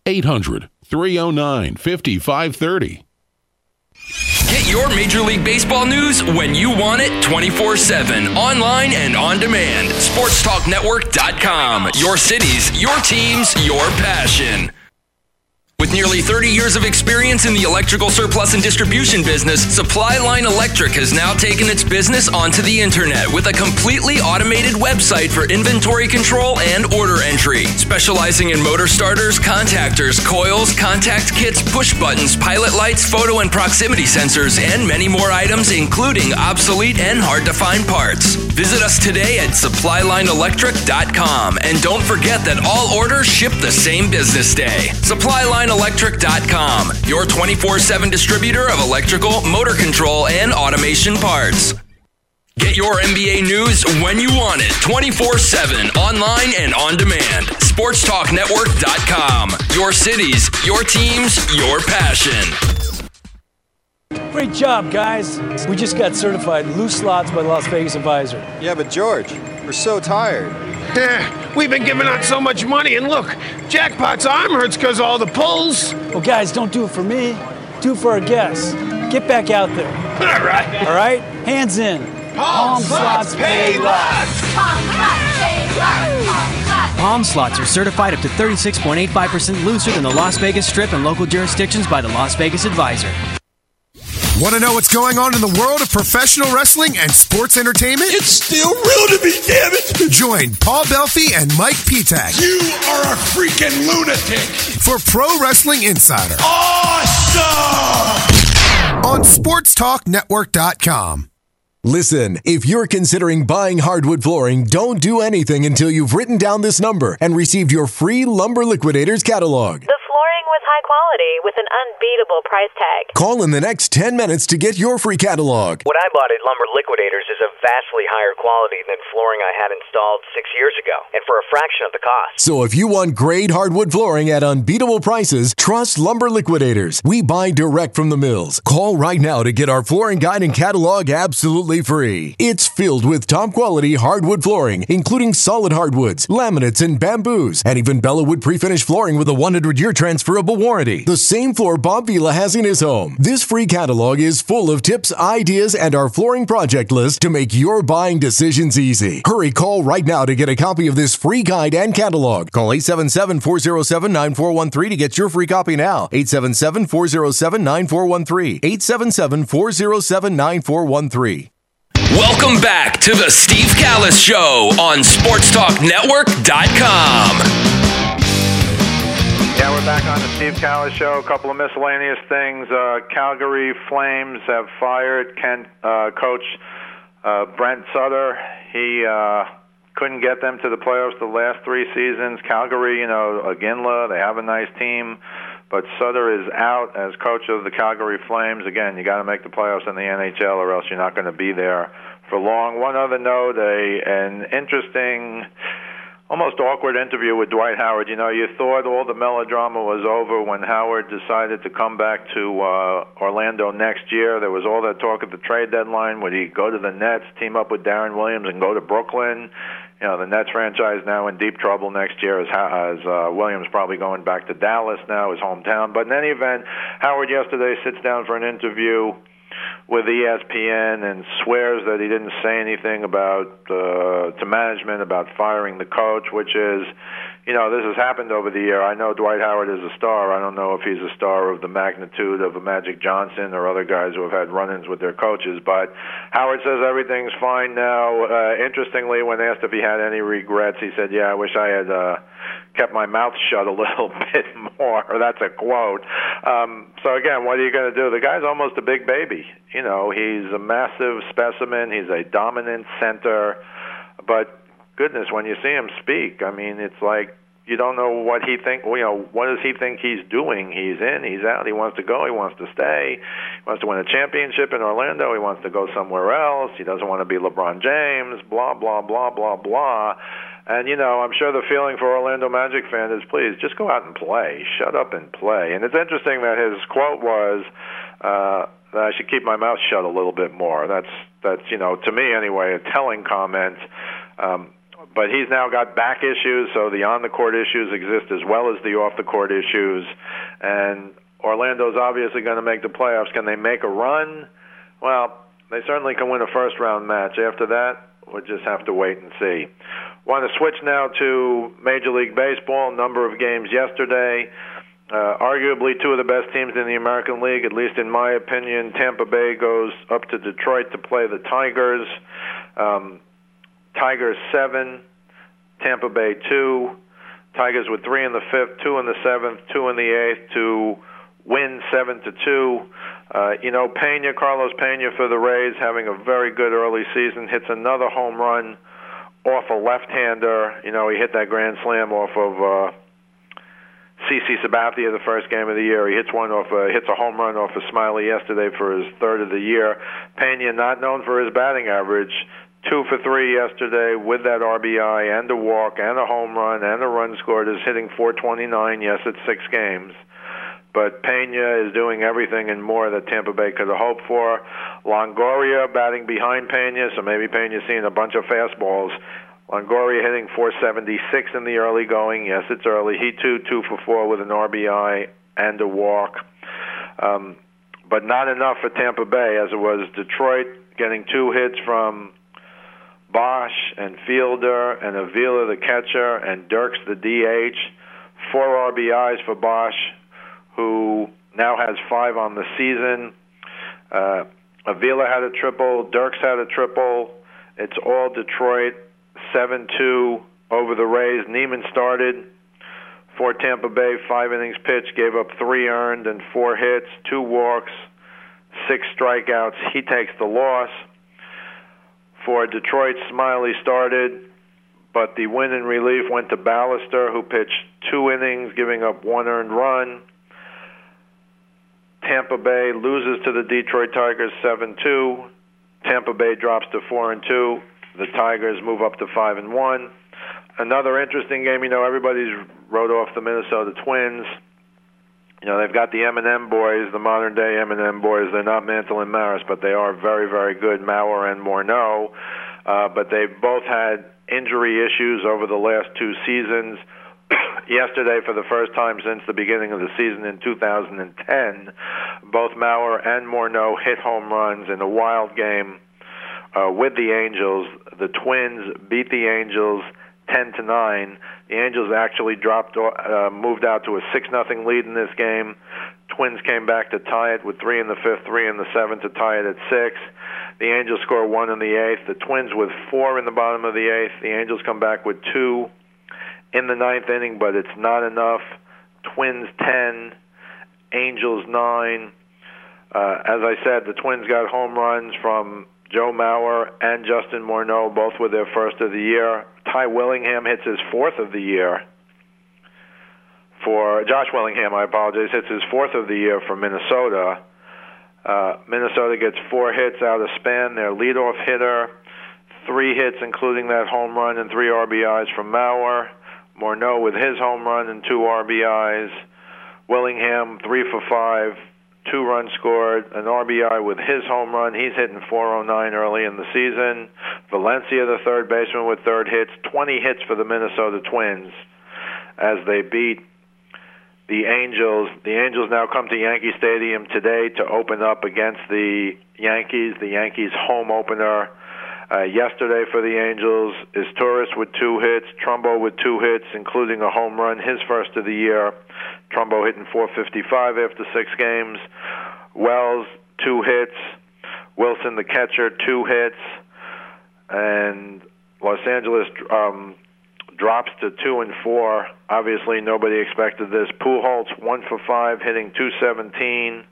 800-309-5530. Get your Major League Baseball news when you want it 24/7, online and on demand. SportsTalkNetwork.com. Your cities, your teams, your passion. With nearly 30 years of experience in the electrical surplus and distribution business, Supply Line Electric has now taken its business onto the internet with a completely automated website for inventory control and order entry. Specializing in motor starters, contactors, coils, contact kits, push buttons, pilot lights, photo and proximity sensors, and many more items, including obsolete and hard-to-find parts. Visit us today at SupplyLineElectric.com. And don't forget that all orders ship the same business day. SupplyLineElectric.com, your 24/7 distributor of electrical, motor control, and automation parts. Get your NBA news when you want it, 24/7, online and on demand. SportsTalkNetwork.com, your cities, your teams, your passion. Great job, guys. We just got certified loose slots by the Las Vegas Advisor. Yeah, but George, we're so tired. We've been giving out so much money, and look, Jackpot's arm hurts because of all the pulls. Well, guys, don't do it for me. Do it for our guests. Get back out there. All right. All right? Hands in. Palm slots pay less. Palm slots are certified up to 36.85% looser than the Las Vegas Strip and local jurisdictions by the Las Vegas Advisor. Want to know what's going on in the world of professional wrestling and sports entertainment? It's still real to me, damn it! Join Paul Belfi and Mike Petak. You are a freaking lunatic! For Pro Wrestling Insider. Awesome! On SportsTalkNetwork.com. Listen, if you're considering buying hardwood flooring, don't do anything until you've written down this number and received your free Lumber Liquidators catalog. The flooring was high quality with an unbeatable price tag. Call in the next 10 minutes to get your free catalog. What I bought at Lumber Liquidators is of vastly higher quality than flooring I had installed 6 years ago, and for a fraction of the cost. So if you want great hardwood flooring at unbeatable prices, trust Lumber Liquidators. We buy direct from the mills. Call right now to get our flooring guide and catalog absolutely free. It's filled with top quality hardwood flooring, including solid hardwoods, laminates, and bamboos, and even Bellawood pre-finished flooring with a 100-year transferable warranty. The same floor Bob Vila has in his home. This free catalog is full of tips, ideas, and our flooring project list to make your buying decisions easy. Hurry, call right now to get a copy of this free guide and catalog. Call 877-407-9413 to get your free copy now. 877-407-9413. 877-407-9413. Welcome back to the Steve Callis Show on SportsTalkNetwork.com. Yeah, we're back on the Steve Callis Show. A couple of miscellaneous things. Calgary Flames have fired coach Brent Sutter. He couldn't get them to the playoffs the last 3 seasons. Calgary, Iginla, they have a nice team. But Sutter is out as coach of the Calgary Flames. Again, you got to make the playoffs in the NHL or else you're not going to be there for long. One other note, an interesting, almost awkward interview with Dwight Howard. You thought all the melodrama was over when Howard decided to come back to Orlando next year. There was all that talk at the trade deadline. Would he go to the Nets, team up with Darren Williams, and go to Brooklyn? The Nets franchise now in deep trouble next year as Williams probably going back to Dallas now, his hometown. But in any event, Howard yesterday sits down for an interview with ESPN and swears that he didn't say anything about to management about firing the coach, which is, this has happened over the year. I know Dwight Howard is a star. I don't know if he's a star of the magnitude of a Magic Johnson or other guys who have had run-ins with their coaches, but Howard says everything's fine now. Interestingly, when asked if he had any regrets, he said, I wish I had kept my mouth shut a little bit more. That's a quote. So again, what are you going to do? The guy's almost a big baby. He's a massive specimen. He's a dominant center. But goodness, when you see him speak, it's like you don't know what he think. What does he think he's doing? He's in, he's out. He wants to go. He wants to stay. He wants to win a championship in Orlando. He wants to go somewhere else. He doesn't want to be LeBron James. Blah blah blah blah blah. And, I'm sure the feeling for Orlando Magic fans is, please, just go out and play. Shut up and play. And it's interesting that his quote was that I should keep my mouth shut a little bit more. That's to me anyway, a telling comment. But he's now got back issues, so the on-the-court issues exist as well as the off-the-court issues. And Orlando's obviously going to make the playoffs. Can they make a run? Well, they certainly can win a first-round match. After that, we'll just have to wait and see. Want to switch now to Major League Baseball. Number of games yesterday. Arguably 2 of the best teams in the American League, at least in my opinion. Tampa Bay goes up to Detroit to play the Tigers. Tigers 7, Tampa Bay 2. Tigers with 3 in the 5th, 2 in the 7th, 2 in the 8th to win 7-2. Carlos Pena for the Rays, having a very good early season, hits another home run off a left-hander. He hit that grand slam off of CC Sabathia the first game of the year. He hits a home run off of Smiley yesterday for his 3rd of the year. Pena, not known for his batting average, 2 for 3 yesterday with that RBI and a walk and a home run and a run scored, is hitting .429. Yes, it's 6 games. But Pena is doing everything and more that Tampa Bay could have hoped for. Longoria batting behind Pena, so maybe Pena's seeing a bunch of fastballs. Longoria hitting .476 in the early going. Yes, it's early. He too, 2 for 4 with an RBI and a walk. But not enough for Tampa Bay, as it was Detroit getting 2 hits from Bosch and Fielder and Avila the catcher and Dirks the DH. 4 RBIs for Bosch, who now has 5 on the season. Avila had a triple. Dirks had a triple. It's all Detroit. 7-2 over the Rays. Neiman started for Tampa Bay. 5 innings pitched, gave up 3 earned and 4 hits, 2 walks, 6 strikeouts. He takes the loss. For Detroit, Smiley started, but the win in relief went to Ballister, who pitched 2 innings, giving up 1 earned run. Tampa Bay loses to the Detroit Tigers 7-2. Tampa Bay drops to 4-2. The Tigers move up to 5-1. Another interesting game. Everybody's wrote off the Minnesota Twins. They've got the M&M boys, the modern-day M&M boys. They're not Mantle and Maris, but they are very, very good, Mauer and Morneau. But they've both had injury issues over the last 2 seasons. Yesterday, for the first time since the beginning of the season in 2010, both Mauer and Morneau hit home runs in a wild game with the Angels. The Twins beat the Angels 10-9. The Angels actually moved out to a 6-0 lead in this game. Twins came back to tie it with 3 in the 5th, 3 in the 7th to tie it at 6. The Angels score 1 in the 8th. The Twins with 4 in the bottom of the 8th. The Angels come back with 2 in the 9th inning, but it's not enough. Twins 10, Angels 9. As I said, the Twins got home runs from Joe Mauer and Justin Morneau, both with their first of the year. Ty Willingham hits his 4th of the year. For Josh Willingham, I apologize, hits his 4th of the year for Minnesota. Minnesota gets 4 hits out of span. Their leadoff hitter, 3 hits, including that home run, and 3 RBIs from Mauer. Morneau with his home run and 2 RBIs. Willingham 3 for 5, 2 runs scored, an RBI with his home run. He's hitting .409 early in the season. Valencia, the third baseman, with 3rd hits. 20 hits for the Minnesota Twins as they beat the Angels. The Angels now come to Yankee Stadium today to open up against the Yankees. The Yankees home opener yesterday for the Angels is Torres with 2 hits, Trumbo with 2 hits, including a home run, his first of the year. Trumbo hitting .455 after 6 games. Wells, 2 hits. Wilson, the catcher, 2 hits. And Los Angeles drops to 2 and 4. Obviously, nobody expected this. Pujols 1 for 5, hitting .217.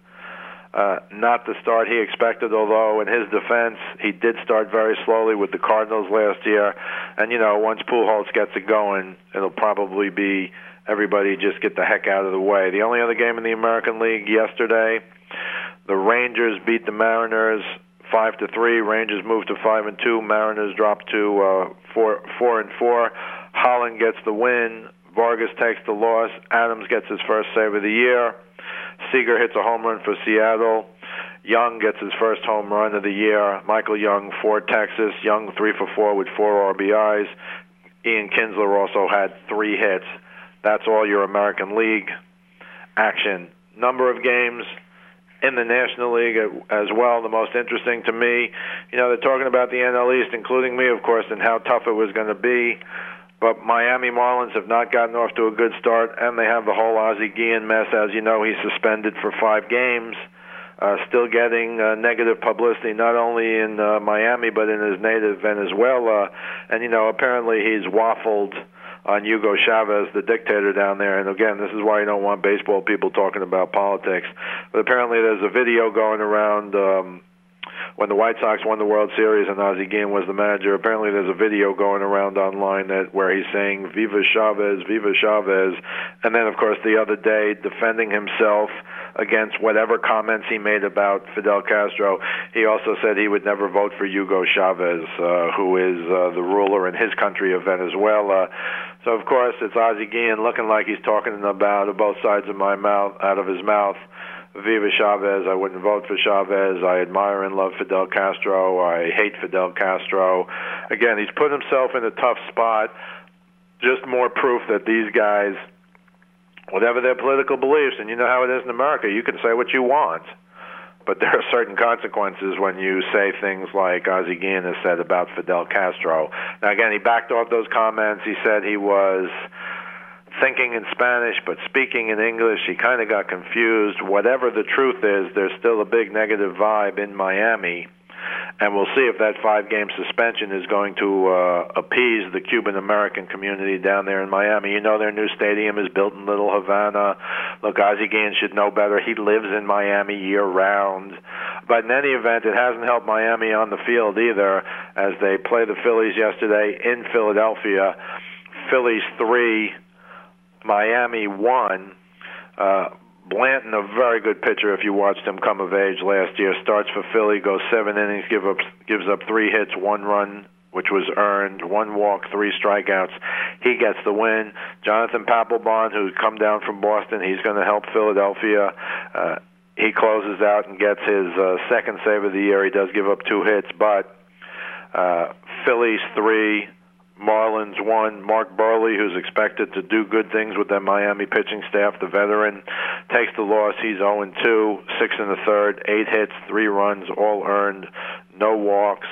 Not the start he expected, although in his defense, he did start very slowly with the Cardinals last year. And, you know, once Pujols gets it going, it'll probably be everybody just get the heck out of the way. The only other game in the American League yesterday, the Rangers beat the Mariners 5-3. Rangers moved to 5-2. Mariners dropped to 4-4. Holland gets the win. Vargas takes the loss. Adams gets his first save of the year. Seager hits a home run for Seattle. Young gets his first home run of the year. Michael Young for Texas. Young 3 for 4 with 4 RBIs. Ian Kinsler also had 3 hits. That's all your American League action. Number of games in the National League as well. The most interesting to me, you know, they're talking about the NL East, including me, of course, and how tough it was going to be. But Miami Marlins have not gotten off to a good start, and they have the whole Ozzie Guillen mess. As you know, he's suspended for 5 games, still getting negative publicity, not only in Miami, but in his native Venezuela. And, you know, apparently he's waffled on Hugo Chavez, the dictator down there. And again, this is why you don't want baseball people talking about politics. But apparently there's a video going around when the White Sox won the World Series and Ozzie Guillen was the manager. Apparently there's a video going around online where he's saying, Viva Chavez, Viva Chavez. And then, of course, the other day, defending himself against whatever comments he made about Fidel Castro, he also said he would never vote for Hugo Chavez, who is the ruler in his country of Venezuela. So, of course, it's Ozzie Guillen looking like he's talking about both sides of my mouth, out of his mouth. Viva Chavez, I wouldn't vote for Chavez. I admire and love Fidel Castro. I hate Fidel Castro. Again, he's put himself in a tough spot. Just more proof that these guys, whatever their political beliefs, and you know how it is in America, you can say what you want. But there are certain consequences when you say things like Ozzie Guillen has said about Fidel Castro. Now, again, he backed off those comments. He said he was thinking in Spanish but speaking in English. He kind of got confused. Whatever the truth is, there's still a big negative vibe in Miami, and we'll see if that 5-game suspension is going to appease the Cuban-American community down there in Miami. You know their new stadium is built in Little Havana. Look, Ozzie Guillen should know better. He lives in Miami year-round. But in any event, it hasn't helped Miami on the field either, as they play the Phillies yesterday in Philadelphia. Phillies 3, Miami 1. Blanton, a very good pitcher if you watched him come of age last year, starts for Philly, goes 7 innings, gives up 3 hits, 1 run, which was earned, 1 walk, 3 strikeouts. He gets the win. Jonathan Papelbon, who's come down from Boston, he's going to help Philadelphia. He closes out and gets his second save of the year. He does give up 2 hits, but Phillies 3, Marlins 1. Mark Burley, who's expected to do good things with their Miami pitching staff, the veteran, takes the loss. He's 0-2, 6 in the third, 8 hits, 3 runs, all earned, no walks,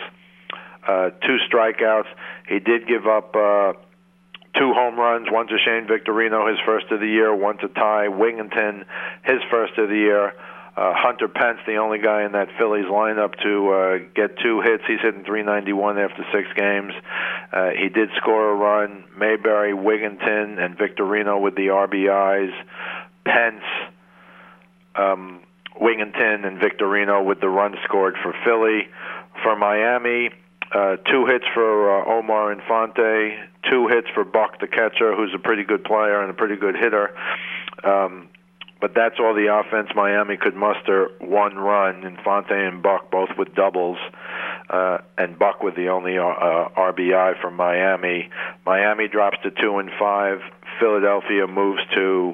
2 strikeouts. He did give up 2 home runs, one to Shane Victorino, his first of the year, one to Ty Wingington, his first of the year. Hunter Pence, the only guy in that Phillies lineup to get 2 hits. He's hitting .391 after 6 games. He did score a run. Mayberry, Wigginton, and Victorino with the RBIs. Pence, Wigginton, and Victorino with the runs scored for Philly. For Miami, 2 hits for Omar Infante, 2 hits for Buck the catcher, who's a pretty good player and a pretty good hitter. But that's all the offense Miami could muster. 1 run. Infante and Buck both with doubles, and Buck with the only RBI from Miami. Miami drops to 2-5. Philadelphia moves to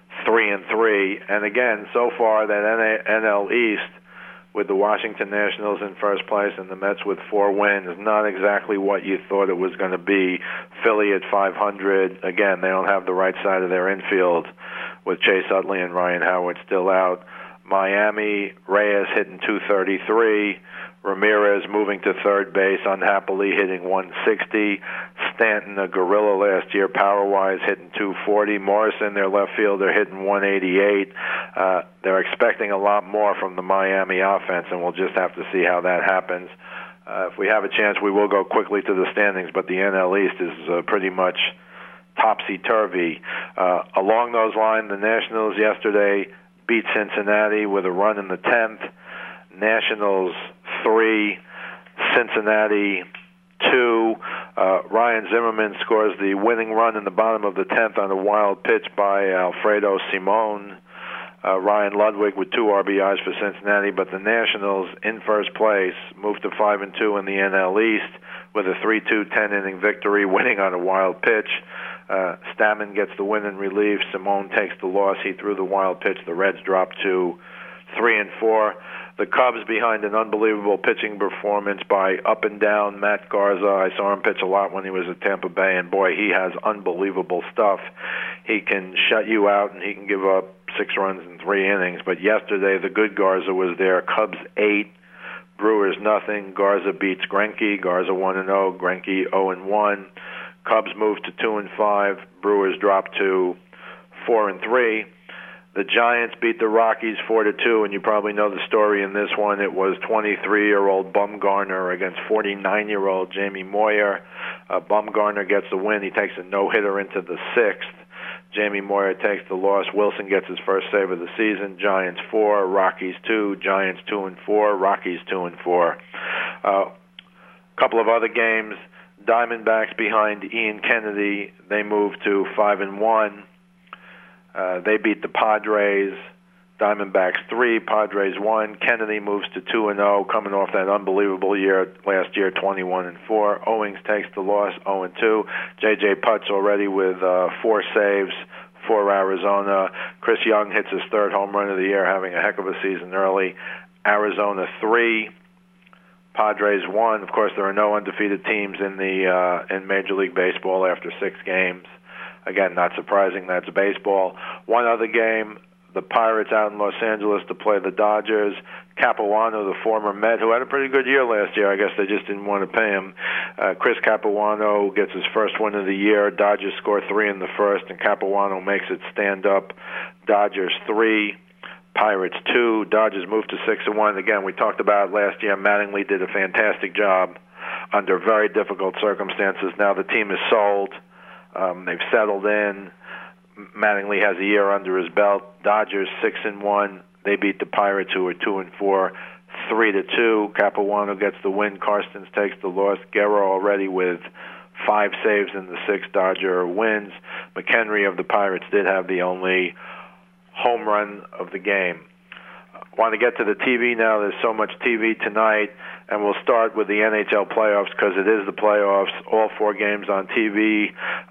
3-3. And again, so far that NL East, with the Washington Nationals in first place and the Mets with 4 wins, is not exactly what you thought it was going to be. Philly at 500. Again, they don't have the right side of their infield with Chase Utley and Ryan Howard still out. Miami, Reyes hitting .233. Ramirez moving to third base, unhappily hitting .160. Stanton, a gorilla last year, power-wise, hitting .240. Morrison, their left fielder, hitting .188. They're expecting a lot more from the Miami offense, and we'll just have to see how that happens. If we have a chance, we will go quickly to the standings, but the NL East is pretty much topsy-turvy. Along those lines, the Nationals yesterday beat Cincinnati with a run in the 10th. Nationals 3, Cincinnati 2. Ryan Zimmerman scores the winning run in the bottom of the 10th on a wild pitch by Alfredo Simon. Ryan Ludwig with 2 RBIs for Cincinnati, but the Nationals in first place moved to 5-2 in the NL East with a 3-2 10-inning victory, winning on a wild pitch. Stammen gets the win in relief. Simone takes the loss. He threw the wild pitch. The Reds dropped to 3-4. The Cubs, behind an unbelievable pitching performance by up and down Matt Garza. I saw him pitch a lot when he was at Tampa Bay, and boy, he has unbelievable stuff. He can shut you out, and he can give up 6 runs in 3 innings. But yesterday, the good Garza was there. Cubs 8, Brewers nothing. Garza beats Greinke. Garza 1-0. Greinke 0-1. Cubs moved to 2-5. Brewers dropped to 4-3. The Giants beat the Rockies 4-2, and you probably know the story in this one. It was 23-year-old Bumgarner against 49-year-old Jamie Moyer. Bumgarner gets the win. He takes a no-hitter into the 6th. Jamie Moyer takes the loss. Wilson gets his first save of the season. Giants 4, Rockies 2. Giants 2-4, Rockies 2-4. Couple of other games. Diamondbacks behind Ian Kennedy. They moved to 5-1. They beat the Padres. Diamondbacks 3, Padres 1. Kennedy moves to 2-0, coming off that unbelievable year last year, 21-4. Owings takes the loss, 0-2. J.J. Putz already with 4 saves for Arizona. Chris Young hits his 3rd home run of the year, having a heck of a season early. Arizona 3, Padres 1. Of course, there are no undefeated teams in Major League Baseball after 6 games. Again, not surprising, that's baseball. One other game, the Pirates out in Los Angeles to play the Dodgers. Capuano, the former Met, who had a pretty good year last year. I guess they just didn't want to pay him. Chris Capuano gets his first win of the year. Dodgers score 3 in the first, and Capuano makes it stand up. Dodgers 3, Pirates 2. Dodgers move to 6-1. Again, we talked about last year. Mattingly did a fantastic job under very difficult circumstances. Now the team is sold. They've settled in. Mattingly has a year under his belt. Dodgers 6-1. They beat the Pirates, who are 2-4, 3-2. Capuano gets the win. Karstens takes the loss. Guerrero already with 5 saves in the 6 Dodger wins. McHenry of the Pirates did have the only home run of the game. Want to get to the TV now. There's so much TV tonight, and we'll start with the NHL playoffs because it is the playoffs. All 4 games on TV.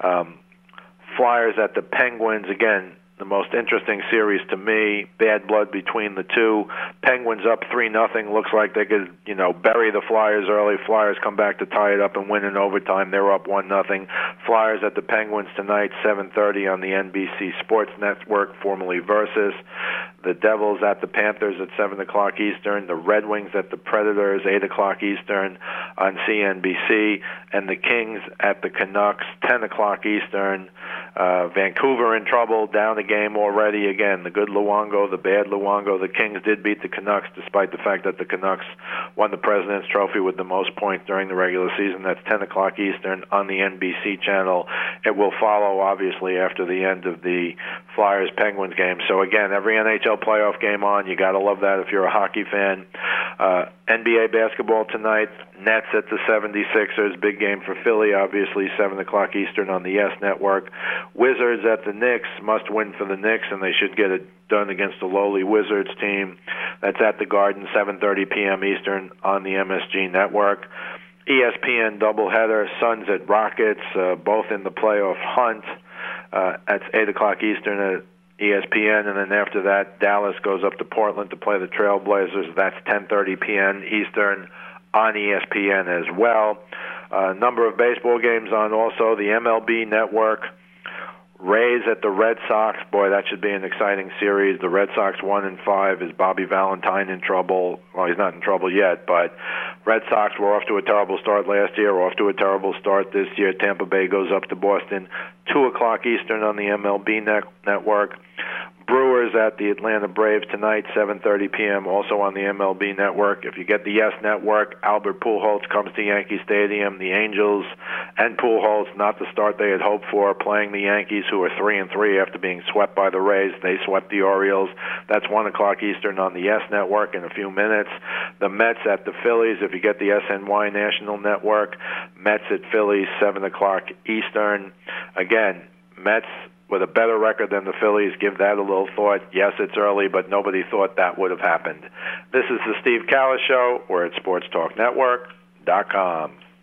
Flyers at the Penguins. Again, the most interesting series to me. Bad blood between the two. Penguins up 3-0. Looks like they could, bury the Flyers early. Flyers come back to tie it up and win in overtime. They're up 1-0. Flyers at the Penguins tonight, 7:30 on the NBC Sports Network, formerly Versus. The Devils at the Panthers at 7 o'clock Eastern. The Red Wings at the Predators, 8 o'clock Eastern on CNBC. And the Kings at the Canucks, 10 o'clock Eastern. Vancouver in trouble, down a game already. Again, the good Luongo, the bad Luongo. The Kings did beat the Canucks, despite the fact that the Canucks won the President's Trophy with the most points during the regular season. That's 10 o'clock Eastern on the NBC channel. It will follow, obviously, after the end of the Flyers-Penguins game. So, again, every NHL playoff game on. You got to love that if you're a hockey fan. NBA basketball tonight. Nets at the 76ers. Big game for Philly, obviously, 7 o'clock Eastern on the Yes Network. Wizards at the Knicks. Must win for the Knicks, and they should get it done against the lowly Wizards team. That's at the Garden, 7:30 p.m. Eastern on the MSG Network. ESPN doubleheader. Suns at Rockets, both in the playoff hunt. That's 8 o'clock Eastern at ESPN, and then after that, Dallas goes up to Portland to play the Trailblazers. That's 10:30 p.m. Eastern on ESPN as well. A number of baseball games on also. The MLB Network. Rays at the Red Sox. Boy, that should be an exciting series. The Red Sox 1-5. Is Bobby Valentine in trouble? Well, he's not in trouble yet, but Red Sox were off to a terrible start last year, off to a terrible start this year. Tampa Bay goes up to Boston, 2 o'clock Eastern on the MLB Network. Brewers at the Atlanta Braves tonight, 7:30 p.m., also on the MLB Network. If you get the Yes Network, Albert Pujols comes to Yankee Stadium. The Angels and Pujols, not the start they had hoped for, playing the Yankees, who are 3-3 after being swept by the Rays. They swept the Orioles. That's 1 o'clock Eastern on the Yes Network in a few minutes. The Mets at the Phillies. If you get the SNY National Network, Mets at Phillies, 7 o'clock Eastern. Again, Mets with a better record than the Phillies. Give that a little thought. Yes, it's early, but nobody thought that would have happened. This is the Steve Callis Show. We're at SportsTalkNetwork.com.